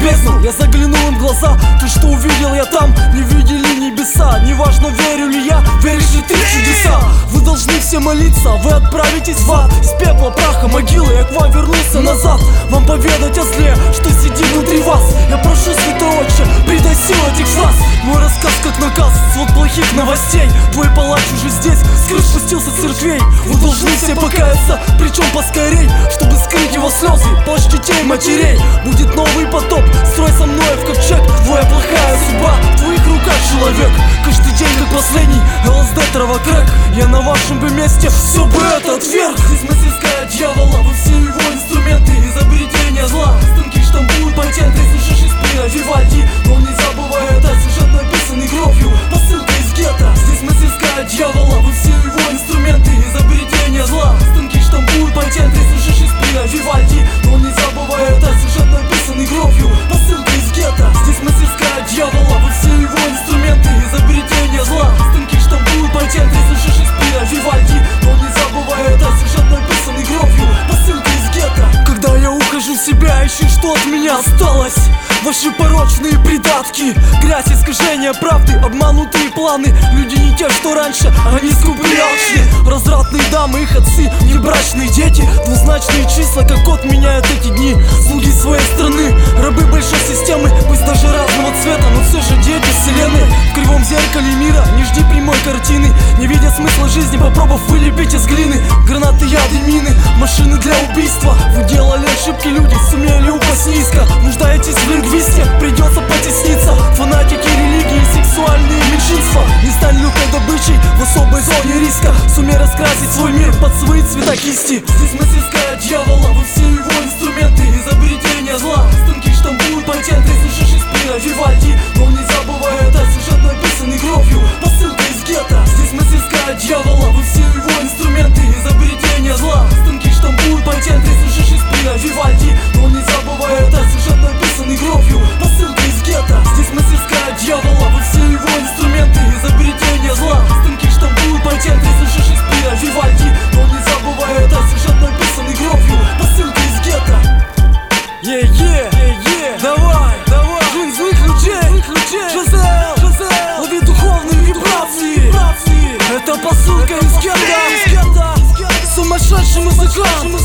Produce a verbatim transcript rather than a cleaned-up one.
бездну. Я заглянул им в глаза, ты что увидел я там? Не видели небеса, неважно верю ли я, веришь ли ты в чудеса. Вы должны все молиться, вы отправитесь в ад. Из пепла, праха, могилы я к вам вернулся назад. Вам поведать о зле, что сидит внутри вас. Я прошу, святой отче, придай сил этих фраз. Мой рассказ как наказ, свод плохих новостей. Твой палач уже здесь, скрыт спустился с церквей. Вы должны все покаяться, причем поскорей, чтобы скрыть его слезы, плач детей, матерей. Будет новый потоп, строй со мной в ковчег. Твоя плохая судьба, в твоих руках человек. Каждый день как последний, ЛСД, трава, крэк. Я на вашем бы месте все бы это отверг. Здесь мастерская дьявола, вы все его инструменты изобретения зла. Станки штампуют патенты, слышишь Шекспира, Вивальди. Но не забывай, это сюжет написанный кровью, посылка из гетто. Здесь мастерская дьявола, вы все его инструменты изобретения зла. Станки штампуют патенты, слышишь Шекспира, Вивальди. Но не забывай, это сюжет написанный кровью, посылка из гетто. Здесь мастерская дьявола, вы все его инструменты изобретения зла. Станки штампуют патенты, слышишь Шекспира, Вивальди. Но не забывай, это сюжет написанный кровью, посылка из гетто. Когда я ухожу в себя, ищу, что от меня осталось. Ваши порочные придатки, грязь, искажения правды, обманутые планы. Люди не те, что раньше, они скупые, алчные. Развратные дамы, их отцы, небрачные дети. Двузначные числа, как код меняют эти дни. Слуги своей страны, рабы большой системы. Пусть даже разного цвета, но все же дети вселенной. В кривом зеркале мира не жди прямой картины. Не видя смысла жизни, попробовав вылепить из глины. Гранаты, яды, мины, машины для убийства. Вы делали ошибки, люди сумели упасть низко. Нуждаетесь в лингвисте, придется потесниться. Фанатики религии, сексуальные меньшинства. Не стань легкой добычей в особой зоне риска. Сумей раскрасить свой мир под свои цвета кисти. Здесь мастерская дьявола, вы все его инструменты изобретения зла. Станки штампуют патенты, слышишь Шекспира, Вивальди. Но не забывай, это сюжет написанный кровью, посылка из гетто. Здесь мастерская дьявола, вы все его инструменты изобретения зла. Станки штампуют патенты, слышишь Шекспира, Вивальди. Но не забывай, это сюжет написанный кровью, посылка из гетто. Здесь мастерская дьявола, вы все его инструменты изобретения зла. Станки штампуют патенты, слышишь Шекспира, Вивальди. Но не забывай, это сюжет написанный кровью, посылка из гетто. Е-е, е-е, давай, давай, жизнь злых людей, злых людей. Жизель, Жизель, лови духовные вибрации. Это посылка из гетто. Сумасшедший музыкант.